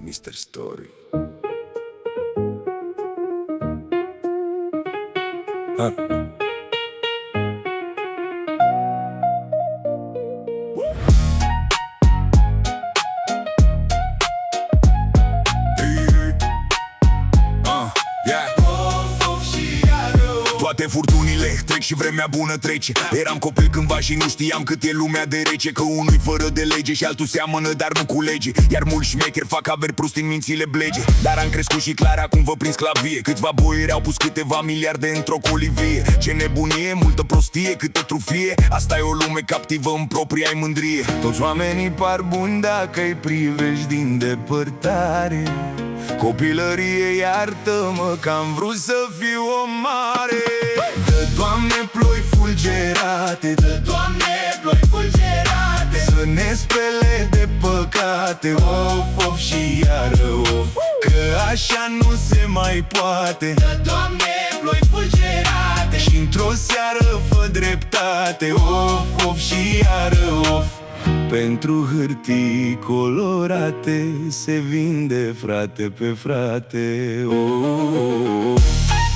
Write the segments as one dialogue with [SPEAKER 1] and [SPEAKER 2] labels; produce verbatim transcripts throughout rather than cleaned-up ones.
[SPEAKER 1] mister Story. Ha. Toate furtunile trec și vremea bună trece. Eram copil cândva și nu știam cât e lumea de rece, că unul fără de lege și altul seamănă, dar nu cu lege. Iar mulți șmecheri fac averi prost în mințile blege. Dar am crescut și clar acum vă prind sclavie. Câțiva boieri au pus câteva miliarde într-o colivie. Ce nebunie, multă prostie, câtă trufie. Asta e o lume captivă în propria-i mândrie. Toți oamenii par buni dacă îi privești din depărtare. Copilărie, iartă-mă că am vrut să fiu o mare. Dă, Doamne, ploi fulgerate, dă, Doamne, ploi fulgerate, să ne spele de păcate, of, of și iară of, că așa nu se mai poate. Dă, Doamne, ploi fulgerate, și într-o seară fă dreptate, of, of și iară of. Pentru hârtii colorate se vinde frate pe frate, oh, oh, oh.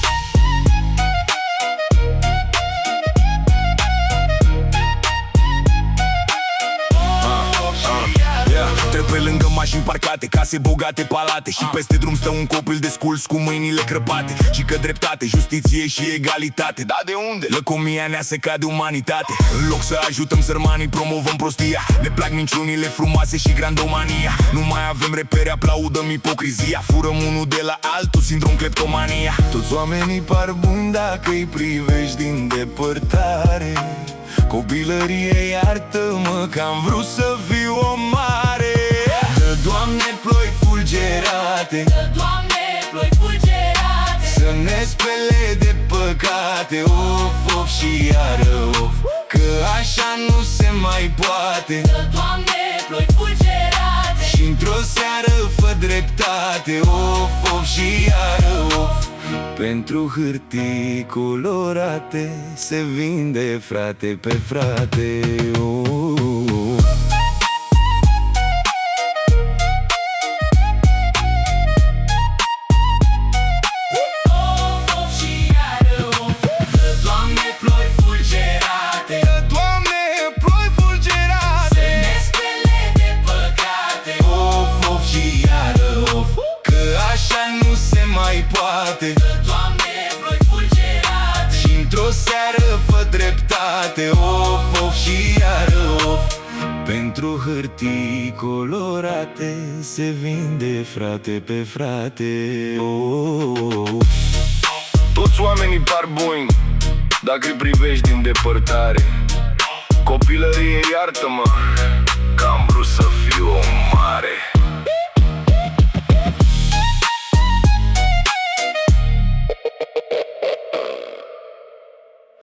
[SPEAKER 1] Pe lângă mașini parcate, case bogate, palate, și peste drum stă un copil desculs cu mâinile crăpate. Și că dreptate, justiție și egalitate, da de unde? Lăcomia ne-a secat de umanitate. În loc să ajutăm sărmanii, promovăm prostia. Ne plac minciunile frumoase și grandomania. Nu mai avem repere, aplaudăm ipocrizia. Furăm unul de la altul, sindrom cleptomania. Toți oamenii par buni dacă îi privești din depărtare. Copilărie, iartă-mă că am vrut să fiu o mare. Dă, Doamne, ploi fulgerate, dă, Doamne, ploi fulgerate, să ne spele de păcate, of, of și iară of, că așa nu se mai poate. Dă, Doamne, ploi fulgerate, și într-o seară fă dreptate, of, of și iară of. Pentru hârtii colorate se vinde frate pe frate, oh, oh, oh. Dă, Doamne, ploi fulgerate, și într-o seară fă dreptate, of, of și iară of. Pentru hârtii colorate se vinde frate pe frate, oh, oh, oh. Toți oamenii par buni dacă îi privești din depărtare. Copilărie, iartă-mă